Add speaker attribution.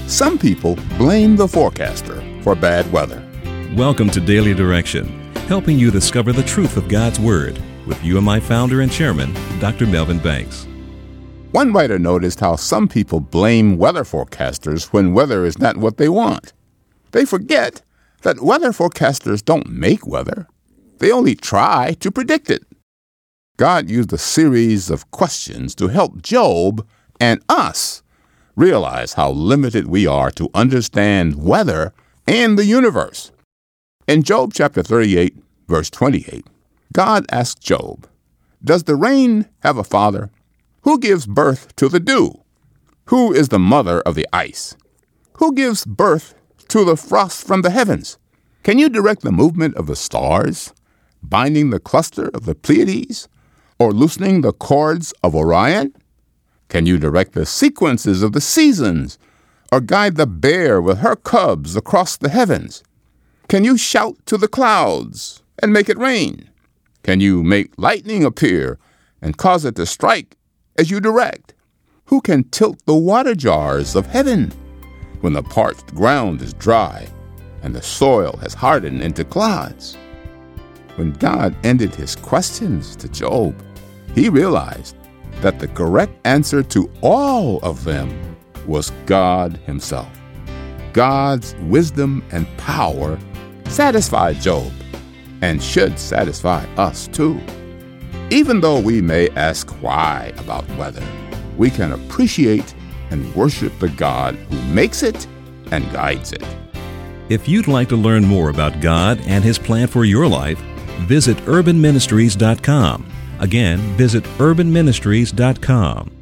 Speaker 1: Some people blame the forecaster for bad weather.
Speaker 2: Welcome to Daily Direction, helping you discover the truth of God's Word with UMI founder and chairman, Dr. Melvin Banks.
Speaker 1: One writer noticed how some people blame weather forecasters when weather is not what they want. They forget that weather forecasters don't make weather. They only try to predict it. God used a series of questions to help Job and us realize how limited we are to understand weather and the universe. In Job chapter 38, verse 28, God asked Job, "Does the rain have a father? Who gives birth to the dew? Who is the mother of the ice? Who gives birth to the frost from the heavens? Can you direct the movement of the stars, binding the cluster of the Pleiades, or loosening the cords of Orion? Can you direct the sequences of the seasons, or guide the bear with her cubs across the heavens? Can you shout to the clouds and make it rain? Can you make lightning appear and cause it to strike as you direct? Who can tilt the water jars of heaven when the parched ground is dry and the soil has hardened into clods?" When God ended his questions to Job, he realized that the correct answer to all of them was God himself. God's wisdom and power satisfied Job and should satisfy us too. Even though we may ask why about weather, we can appreciate and worship the God who makes it and guides it.
Speaker 2: If you'd like to learn more about God and His plan for your life, visit urbanministries.com. Again, visit urbanministries.com.